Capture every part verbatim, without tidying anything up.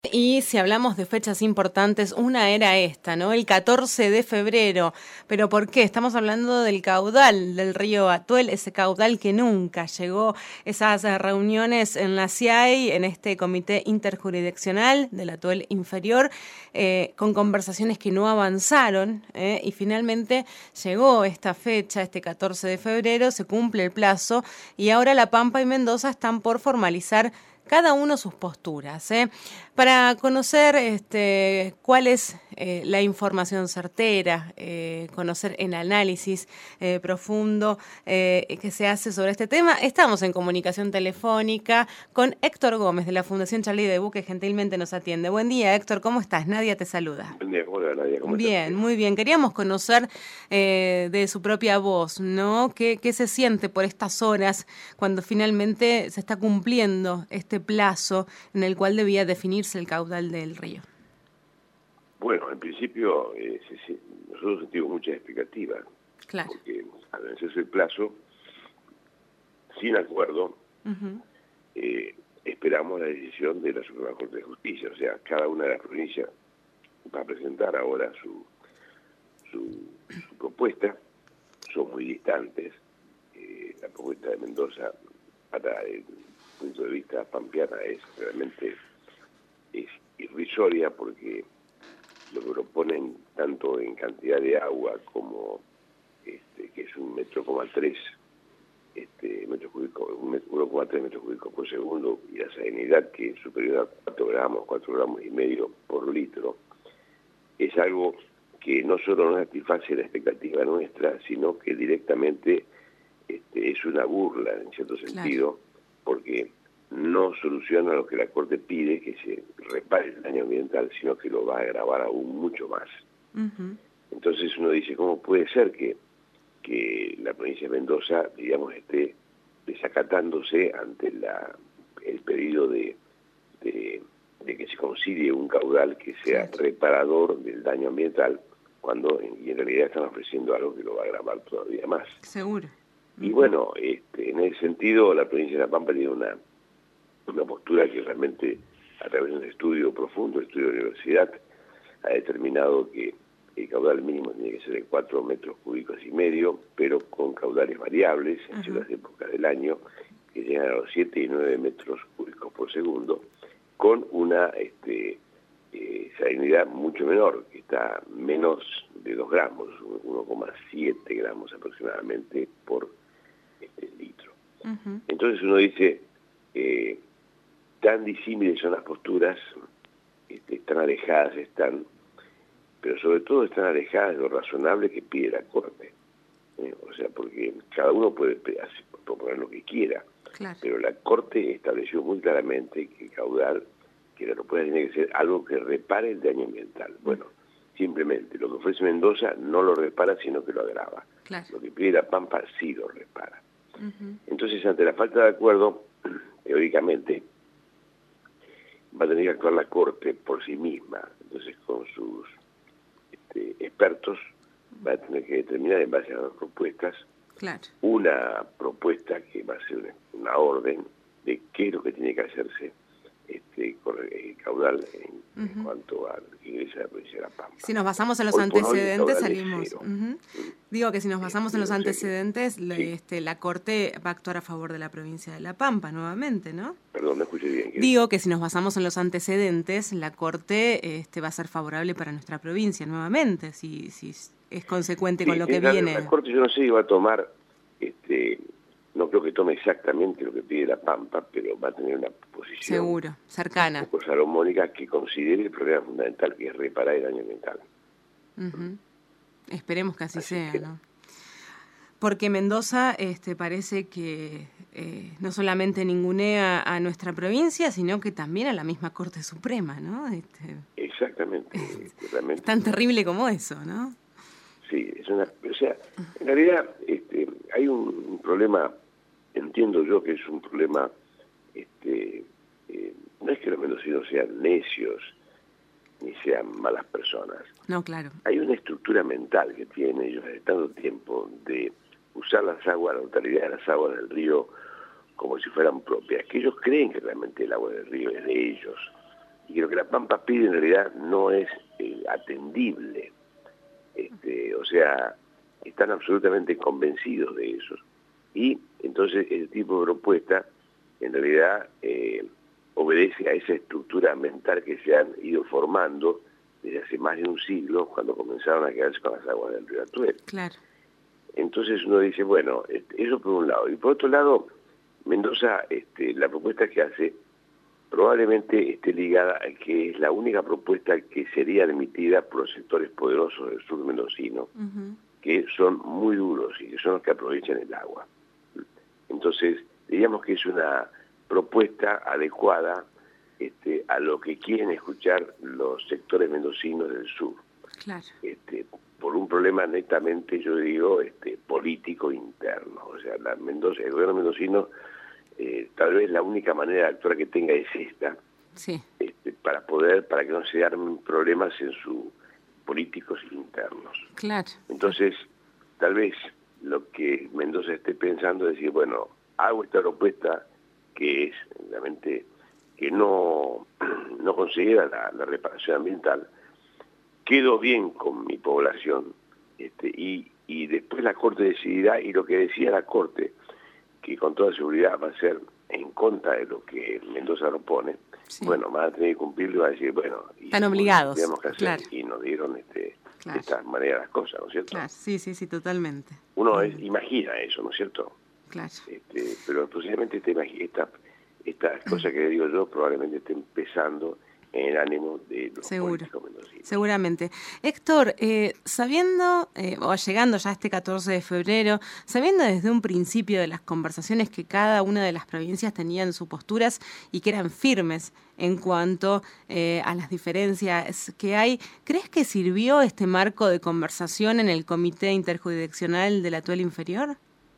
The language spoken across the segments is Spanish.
Y si hablamos de fechas importantes, una era esta, ¿no? El catorce de febrero. ¿Pero por qué? Estamos hablando del caudal del río Atuel, ese caudal que nunca llegó, esas reuniones en la C I A I, en este comité interjurisdiccional del Atuel inferior, eh, con conversaciones que no avanzaron, ¿eh? Y finalmente llegó esta fecha, este catorce de febrero, se cumple el plazo y ahora La Pampa y Mendoza están por formalizar cada uno sus posturas, ¿eh? Para conocer este, cuál es eh, la información certera, eh, conocer el análisis eh, profundo eh, que se hace sobre este tema, estamos en comunicación telefónica con Héctor Gómez de la Fundación Charlie Debú, que gentilmente nos atiende. Buen día, Héctor, ¿cómo estás? Nadia te saluda. Buen día, ¿cómo le va, Nadia? ¿Cómo Bien, estás? muy bien. Queríamos conocer eh, de su propia voz, ¿no? ¿Qué, ¿Qué se siente por estas horas cuando finalmente se está cumpliendo este plazo en el cual debía definirse el caudal del río? Bueno, en principio eh, sí, sí, nosotros sentimos mucha expectativa, Claro. porque al vencerse el plazo, sin acuerdo, uh-huh. eh, esperamos la decisión de la Suprema Corte de Justicia. O sea, cada una de las provincias va a presentar ahora su, su, su propuesta. Son muy distantes. Eh, la propuesta de Mendoza, para el punto de vista pampeana, es realmente es irrisoria, porque lo que proponen tanto en cantidad de agua como este, que es un metro coma tres este, metros cúbicos, uno coma tres metros cúbicos por segundo, y la salinidad, que es superior a cuatro gramos, cuatro gramos y medio por litro, es algo que no solo no satisface la expectativa nuestra, sino que directamente este, es una burla en cierto sentido, claro, porque no soluciona lo que la Corte pide, que se repare el daño ambiental, sino que lo va a agravar aún mucho más. Uh-huh. Entonces uno dice, ¿cómo puede ser que, que la provincia de Mendoza, digamos, esté desacatándose ante la, el pedido de, de, de que se concilie un caudal que sea claro, reparador del daño ambiental, cuando en, y en realidad están ofreciendo algo que lo va a agravar todavía más? Seguro. Uh-huh. Y bueno, este, en ese sentido, la provincia de La Pampa tiene una una postura que realmente, a través de un estudio profundo, estudio de universidad, ha determinado que el caudal mínimo tiene que ser de cuatro metros cúbicos y medio, pero con caudales variables en uh-huh. ciertas épocas del año, que llegan a los siete y nueve metros cúbicos por segundo, con una este, eh, salinidad mucho menor, que está menos de dos gramos, uno coma siete gramos aproximadamente por este, litro. Uh-huh. Entonces uno dice, eh, tan disímiles son las posturas, este, tan alejadas están, pero sobre todo están alejadas de lo razonable que pide la Corte. ¿eh? O sea, porque cada uno puede proponer lo que quiera, claro, pero la Corte estableció muy claramente que el caudal, que la propuesta tiene que ser algo que repare el daño ambiental. Bueno, simplemente lo que ofrece Mendoza no lo repara, sino que lo agrava. Claro. Lo que pide La Pampa sí lo repara. Uh-huh. Entonces, ante la falta de acuerdo, teóricamente, va a tener que actuar la Corte por sí misma. Entonces, con sus este, expertos, va a tener que determinar en base a las propuestas, claro, una propuesta que va a ser una, una orden de qué es lo que tiene que hacerse este, con el caudal en, uh-huh. en cuanto a la iglesia de la provincia de La Pampa. Si nos basamos en los hoy antecedentes, salimos. Uh-huh. Uh-huh. Digo que si nos basamos en los antecedentes, sí, le, este, la Corte va a actuar a favor de la provincia de La Pampa nuevamente, ¿no? Perdón, me escuché bien. Digo que si nos basamos en los antecedentes, la Corte este, va a ser favorable para nuestra provincia nuevamente, si, si es consecuente sí, con lo que la, viene. La Corte, yo no sé si va a tomar, este, no creo que tome exactamente lo que pide La Pampa, pero va a tener una posición seguro, cercana, un poco salomónica, que considere el problema fundamental, que es reparar el daño ambiental. Uh-huh. Esperemos que así, así sea, que... ¿no? Porque Mendoza este, parece que eh, no solamente ningunea a nuestra provincia, sino que también a la misma Corte Suprema, ¿no? Este, Exactamente. Es, realmente. es tan terrible como eso, ¿no? Sí, es una, o sea, en realidad este, hay un, un problema, entiendo yo que es un problema, este, eh, no es que los mendocinos sean necios, ni sean malas personas. No, claro. Hay una estructura mental que tienen ellos de tanto tiempo de usar las aguas, la totalidad de las aguas del río como si fueran propias, que ellos creen que realmente el agua del río es de ellos y que lo que la Pampa pide en realidad no es eh, atendible. Este, o sea, están absolutamente convencidos de eso. Y entonces ese tipo de propuesta en realidad eh, obedece a esa estructura mental que se han ido formando desde hace más de un siglo, cuando comenzaron a quedarse con las aguas del río Atuel. Claro. Entonces uno dice, bueno, eso por un lado. Y por otro lado, Mendoza, este, la propuesta que hace probablemente esté ligada a que es la única propuesta que sería admitida por los sectores poderosos del sur mendocino, uh-huh. que son muy duros y que son los que aprovechan el agua. Entonces, diríamos que es una propuesta adecuada este, a lo que quieren escuchar los sectores mendocinos del sur. Claro. Este, por un problema netamente, yo digo, este, político interno. O sea, la Mendoza, el gobierno mendocino, eh, tal vez la única manera de actuar que tenga es esta, sí. este, para poder, para que no se armen problemas en sus políticos internos. Claro. Entonces, tal vez lo que Mendoza esté pensando es decir, bueno, hago esta propuesta que es realmente que no, no considera la, la reparación ambiental, quedo bien con mi población, este, y, y después la Corte decidirá, y lo que decía la Corte, que con toda seguridad va a ser en contra de lo que Mendoza propone, sí. Bueno, van a tener que cumplirlo y van a decir, bueno, y están obligados, tenemos que hacer, claro. Y nos dieron este, claro. de esta manera las cosas, ¿no es cierto? Claro, sí, sí, sí, totalmente. Uno es, imagina eso, ¿no es cierto? Claro. Este, pero posiblemente este, esta, estas cosas que le digo yo probablemente esté empezando en el ánimo de los Seguro. políticos mendocinos. Seguramente. Héctor, eh, sabiendo, eh, o llegando ya este catorce de febrero, sabiendo desde un principio de las conversaciones que cada una de las provincias tenían sus posturas y que eran firmes en cuanto eh, a las diferencias que hay, ¿crees que sirvió este marco de conversación en el Comité Interjurisdiccional del Atuel Inferior?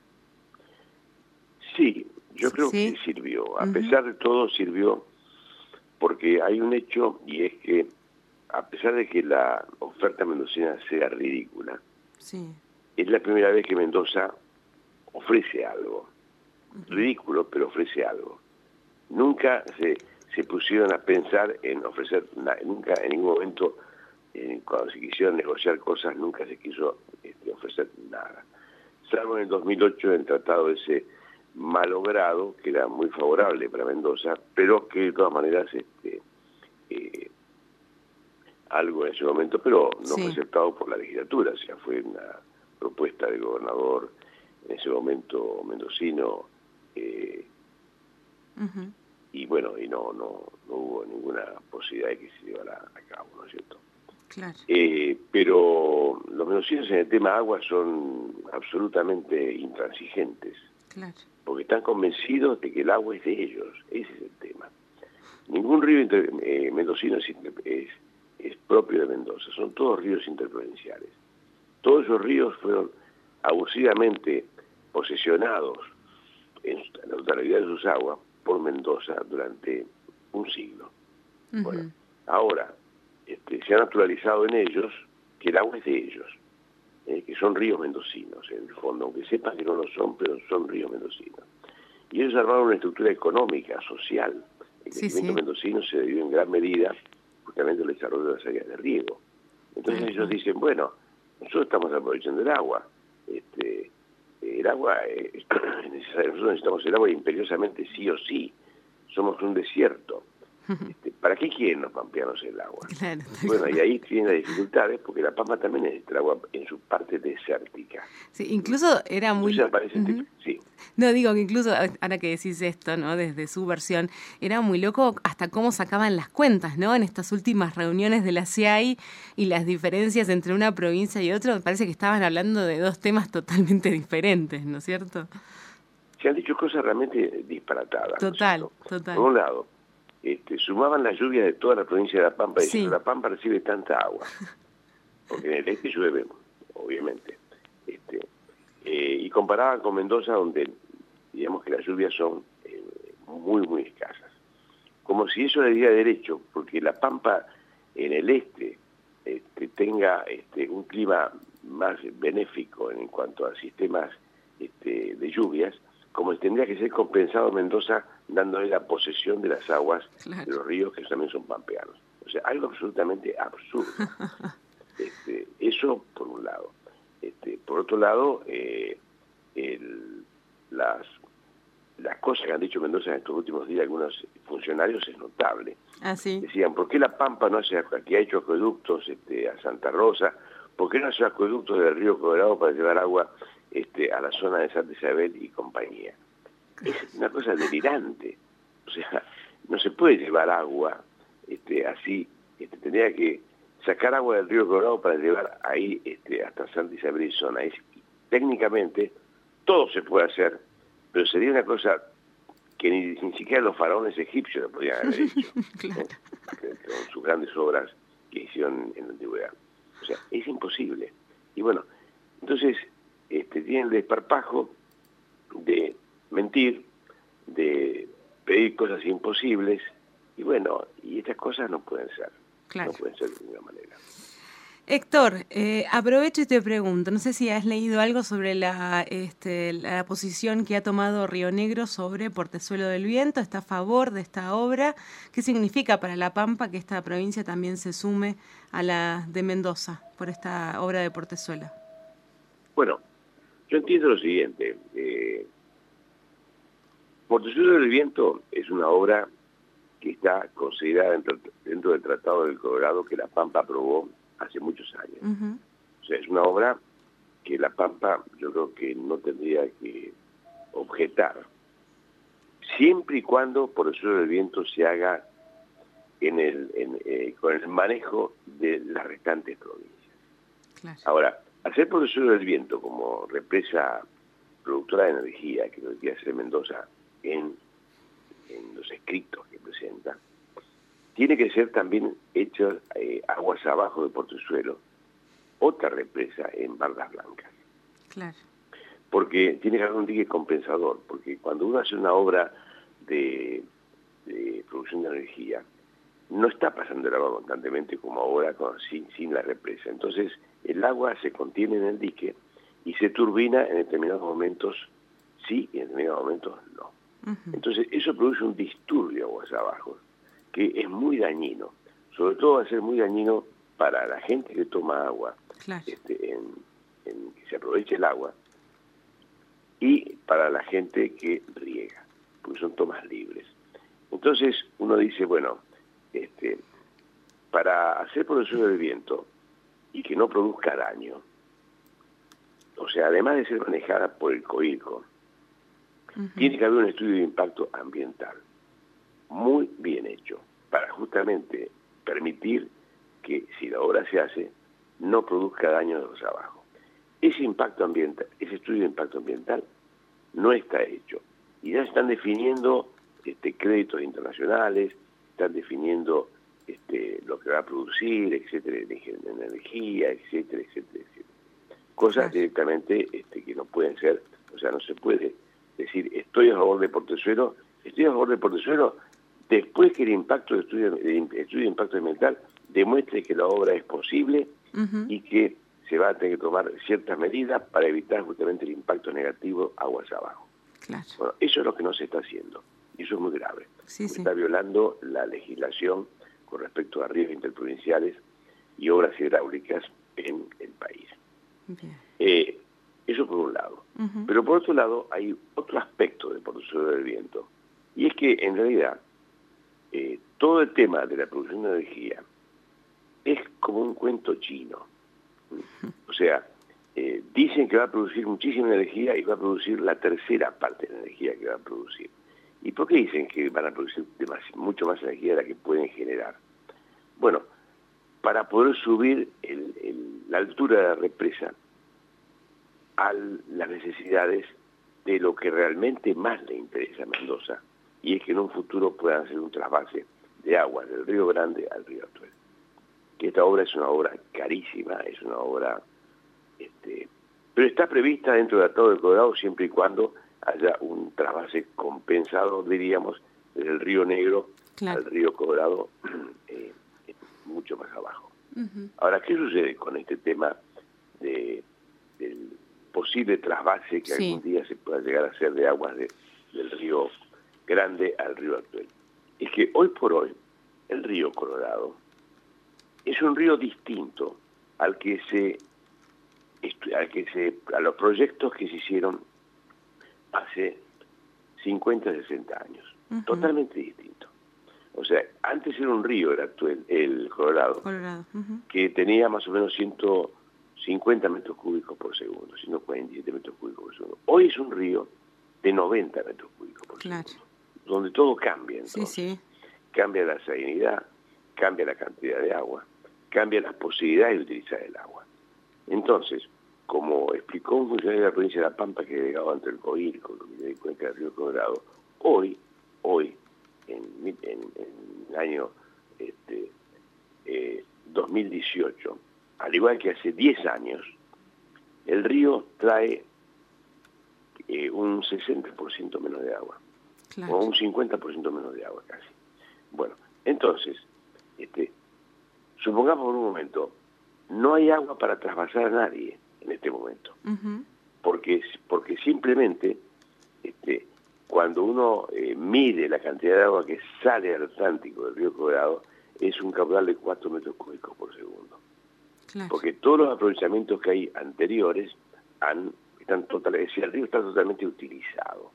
Sí, yo creo ¿Sí? que sirvió. A uh-huh. pesar de todo, sirvió. Porque hay un hecho, y es que a pesar de que la oferta mendocina sea ridícula, sí. es la primera vez que Mendoza ofrece algo. Uh-huh. Ridículo, pero ofrece algo. Nunca se, se pusieron a pensar en ofrecer nada, nunca en ningún momento, eh, cuando se quisieron negociar cosas, nunca se quiso este, ofrecer nada. Salvo en el dos mil ocho el tratado ese malogrado, que era muy favorable para Mendoza, pero que de todas maneras este, eh, algo en ese momento, pero no sí. fue aceptado por la legislatura, o sea, fue una propuesta del gobernador en ese momento mendocino, eh, uh-huh. y bueno, y no, no, no hubo ninguna posibilidad de que se llevara a cabo, ¿no es cierto? Claro. Eh, pero los mendocinos en el tema agua son absolutamente intransigentes. Claro. Porque están convencidos de que el agua es de ellos, ese es el tema. Ningún río inter, eh, mendocino es, es, es propio de Mendoza, son todos ríos interprovinciales. Todos esos ríos fueron abusivamente posesionados en la totalidad de sus aguas por Mendoza durante un siglo. Uh-huh. Bueno, ahora este, se ha naturalizado en ellos que el agua es de ellos. Eh, que son ríos mendocinos, en el fondo, aunque sepan que no lo son, pero son ríos mendocinos. Y ellos armaron una estructura económica, social. El sí, crecimiento sí. mendocino se debió en gran medida justamente al desarrollo de las áreas de riego. Entonces uh-huh. ellos dicen, bueno, nosotros estamos aprovechando el agua. Este, el agua es necesario, nosotros necesitamos el agua imperiosamente sí o sí. Somos un desierto. Este, ¿Para qué quieren los pampeanos el agua? Claro, bueno, y ahí tienen las dificultades porque la Pampa también necesita el agua en su parte desértica. Sí, incluso era muy... Entonces aparece uh-huh. este... sí. No, digo que incluso, ahora que decís esto, ¿no? Desde su versión, era muy loco hasta cómo sacaban las cuentas, ¿no? En estas últimas reuniones de la C I A I y las diferencias entre una provincia y otra, me parece que estaban hablando de dos temas totalmente diferentes, ¿no es cierto? Se han dicho cosas realmente disparatadas. Total, ¿no? total. Por un lado, Este, sumaban las lluvias de toda la provincia de La Pampa, sí. diciendo la Pampa recibe tanta agua, porque en el este llueve, obviamente, este, eh, y comparaban con Mendoza, donde digamos que las lluvias son eh, muy, muy escasas. Como si eso le diera derecho, porque La Pampa en el este este, tenga este, un clima más benéfico en cuanto a sistemas este, de lluvias, como tendría que ser compensado Mendoza dándole la posesión de las aguas claro. de los ríos que también son pampeanos. O sea, algo absolutamente absurdo. Este, eso por un lado. Este, por otro lado, eh, el, las, las cosas que han dicho Mendoza en estos últimos días algunos funcionarios es notable. Ah, ¿sí? Decían, ¿por qué la Pampa no hace, aquí ha hecho acueductos este, a Santa Rosa? ¿Por qué no hace acueductos del río Colorado para llevar agua este, a la zona de Santa Isabel y compañía? Es una cosa delirante. O sea, no se puede llevar agua este, así. Este, tendría que sacar agua del río Colorado para llevar ahí este, hasta Santa Isabel y zona. Es, técnicamente todo se puede hacer, pero sería una cosa que ni, ni siquiera los faraones egipcios lo podían haber hecho. Claro. ¿eh? Con sus grandes obras que hicieron en la antigüedad. O sea, es imposible. Y bueno, entonces este, tienen el desparpajo de mentir, de pedir cosas imposibles, y bueno, y estas cosas no pueden ser. Claro. No pueden ser de ninguna manera. Héctor, eh, aprovecho y te pregunto, no sé si has leído algo sobre la, este, la posición que ha tomado Río Negro sobre Portezuelo del Viento. ¿Está a favor de esta obra? ¿Qué significa para La Pampa que esta provincia también se sume a la de Mendoza por esta obra de Portezuelo? Bueno, yo entiendo lo siguiente. Eh, Portezuelo del Viento es una obra que está considerada dentro, dentro del Tratado del Colorado que La Pampa aprobó hace muchos años. Uh-huh. O sea, es una obra que La Pampa yo creo que no tendría que objetar, siempre y cuando Portezuelo del Viento se haga en el, en, eh, con el manejo de las restantes provincias. Claro. Ahora, hacer Portezuelo del Viento como represa productora de energía, que lo que quiere hacer Mendoza en, en los escritos que presenta, tiene que ser también hecho eh, aguas abajo de Portezuelo, otra represa en Bardas Blancas. Claro. Porque tiene que haber un dique compensador, porque cuando uno hace una obra de, de producción de energía, no está pasando el agua constantemente como ahora con, sin, sin la represa. Entonces el agua se contiene en el dique y se turbina en determinados momentos sí y en determinados momentos no. Uh-huh. Entonces eso produce un disturbio aguas abajo, que es muy dañino. Sobre todo va a ser muy dañino para la gente que toma agua, claro. este, en, en que se aproveche el agua, y para la gente que riega, porque son tomas libres. Entonces uno dice, bueno, este, para hacer Portezuelo del Viento y que no produzca daño, o sea, además de ser manejada por el COIRCO, uh-huh. tiene que haber un estudio de impacto ambiental muy bien hecho, para justamente permitir que si la obra se hace, no produzca daño de los abajo. Ese impacto ambiental, ese estudio de impacto ambiental no está hecho. Y ya están definiendo este, créditos internacionales, están definiendo este, lo que va a producir, etcétera, de energía, etcétera, etcétera, etcétera. Cosas claro. directamente este, que no pueden ser, o sea, no se puede decir, estoy a favor de Portezuelo, estoy a favor de Portezuelo, después que el impacto de estudio, el estudio de impacto ambiental demuestre que la obra es posible uh-huh. y que se va a tener que tomar ciertas medidas para evitar justamente el impacto negativo aguas abajo. Claro. Bueno, eso es lo que no se está haciendo, y eso es muy grave. Sí, sí. Está violando la legislación con respecto a ríos interprovinciales y obras hidráulicas en el país. Eh, eso por un lado. Uh-huh. Pero por otro lado hay otro aspecto de Portezuelo del Viento, y es que en realidad Eh, todo el tema de la producción de energía es como un cuento chino. O sea, eh, dicen que va a producir muchísima energía y va a producir la tercera parte de la energía que va a producir. ¿Y por qué dicen que van a producir demasiado, mucho más energía de la que pueden generar? Bueno, para poder subir el, el, la altura de la represa a las necesidades de lo que realmente más le interesa a Mendoza, y es que en un futuro puedan hacer un trasvase de aguas del Río Grande al Río Atuel. Que esta obra es una obra carísima, es una obra, este, pero está prevista dentro del Tratado del Colorado siempre y cuando haya un trasvase compensado, diríamos, desde el Río Negro claro. al Río Colorado, eh, mucho más abajo. Uh-huh. Ahora, ¿qué sucede con este tema de, del posible trasvase que sí. algún día se pueda llegar a hacer de aguas de, del río grande al río Atuel. Es que hoy por hoy el río Colorado es un río distinto al que se, al que se, a los proyectos que se hicieron hace cincuenta, sesenta años. Uh-huh. Totalmente distinto. O sea, antes era un río, el Atuel, el Colorado, Colorado. Uh-huh. que tenía más o menos ciento cincuenta metros cúbicos por segundo, ciento cuarenta y siete metros cúbicos por segundo. Hoy es un río de noventa metros cúbicos por claro. segundo, donde todo cambia. Entonces. Sí, sí. Cambia la salinidad, cambia la cantidad de agua, cambia las posibilidades de utilizar el agua. Entonces, como explicó un funcionario de la provincia de La Pampa que llegaba ante el COIR, con la cuenca del río Colorado, hoy, hoy, en, en, en el año este, eh, dos mil dieciocho, al igual que hace diez años, el río trae eh, un sesenta por ciento menos de agua, claro. o un cincuenta por ciento menos de agua casi. Bueno, entonces, este, supongamos por un momento, no hay agua para trasvasar a nadie en este momento, uh-huh. porque, porque simplemente este, cuando uno eh, mide la cantidad de agua que sale al Atlántico del río Colorado, es un caudal de cuatro metros cúbicos por segundo. Claro. Porque todos los aprovechamientos que hay anteriores han, están totalmente, es decir, el río está totalmente utilizado.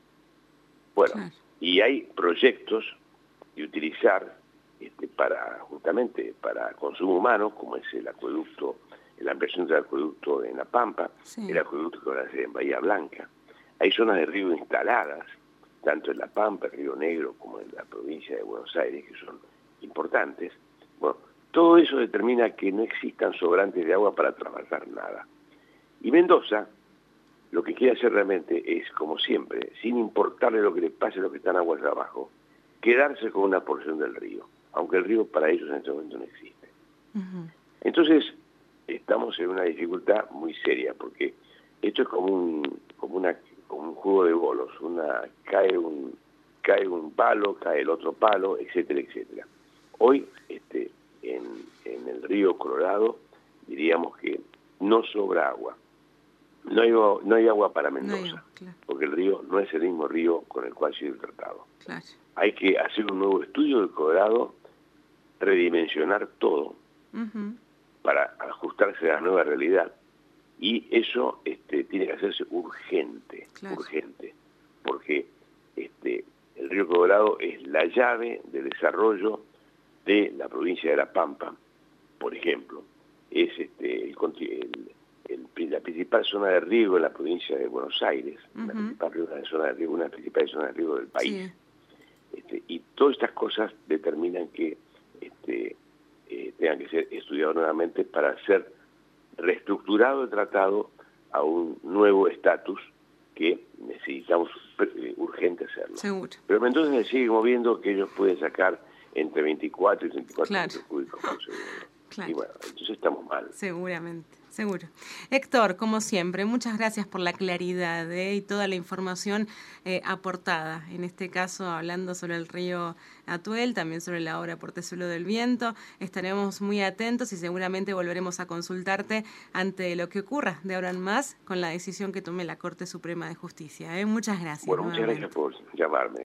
Bueno, claro. y hay proyectos de utilizar este, para justamente para consumo humano, como es el acueducto, la ampliación del acueducto en La Pampa, sí. el acueducto que van a hacer en Bahía Blanca. Hay zonas de río instaladas, tanto en La Pampa, Río Negro, como en la provincia de Buenos Aires, que son importantes. Bueno, todo eso determina que no existan sobrantes de agua para trasvasar nada. Y Mendoza, lo que quiere hacer realmente es, como siempre, sin importarle lo que le pase a los que están aguas abajo, quedarse con una porción del río, aunque el río para ellos en este momento no existe. Uh-huh. Entonces, estamos en una dificultad muy seria, porque esto es como un, como una, como un juego de bolos, una, cae un, cae un palo, cae el otro palo, etcétera, etcétera. Hoy, este, en, en el río Colorado, diríamos que no sobra agua. No hay, no hay agua para Mendoza, no hay, claro. porque el río no es el mismo río con el cual ha sido tratado. Claro. Hay que hacer un nuevo estudio del Colorado, redimensionar todo uh-huh. para ajustarse a la nueva realidad. Y eso este, tiene que hacerse urgente, claro. urgente, porque este, el río Colorado es la llave de desarrollo de la provincia de La Pampa, por ejemplo. Es este, el, el El, la principal zona de riego en la provincia de Buenos Aires, uh-huh. la principal una zona de riego, una de las principales zonas de riego del país. Sí. Este, y todas estas cosas determinan que este, eh, tengan que ser estudiados nuevamente para ser reestructurado el tratado a un nuevo estatus que necesitamos eh, urgente hacerlo. Seguro. Pero Mendoza se sigue moviendo que ellos pueden sacar entre veinticuatro y treinta y cuatro claro. metros cúbicos por segundo. Claro. Y bueno, entonces estamos mal. Seguramente, seguro. Héctor, como siempre, muchas gracias por la claridad ¿eh? y toda la información eh, aportada. En este caso, hablando sobre el río Atuel, también sobre la obra Portezuelo del Viento. Estaremos muy atentos y seguramente volveremos a consultarte ante lo que ocurra de ahora en más con la decisión que tome la Corte Suprema de Justicia. ¿eh? Muchas gracias. Bueno, muchas gracias por llamarme.